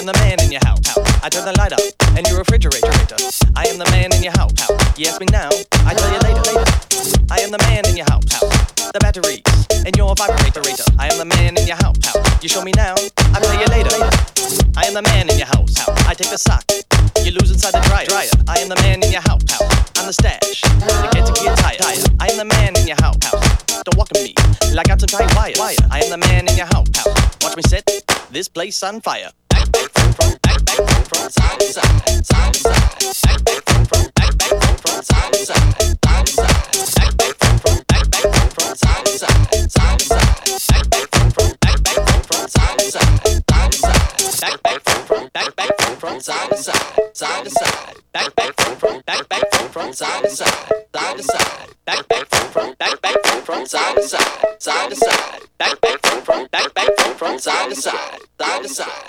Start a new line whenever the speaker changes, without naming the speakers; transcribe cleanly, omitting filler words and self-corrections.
am the man in your house. I turn the light up and your refrigerator. I am the man in your house. You ask me now, I tell you later. I am the man in your house. The batteries in your vibrator. I am the man in your house. You show me now, I tell you later. I am the man in your house. I take the sock, you lose inside the dryer. I am the man in your house. I'm the stash, the get to get tired. I am the man in your house. Don't walk at me like I'm some tight wire. I am the man in your house. Watch me set this place on fire. Back, from side to side, side to side. Back, from side to side, side to side. Back, from side to side, side to side. Back, from side to side, side to side. Back, from side to side, side to side. Back, from side to side, side to side. Back, from side to side, side to side. Back, from side to side, side to side.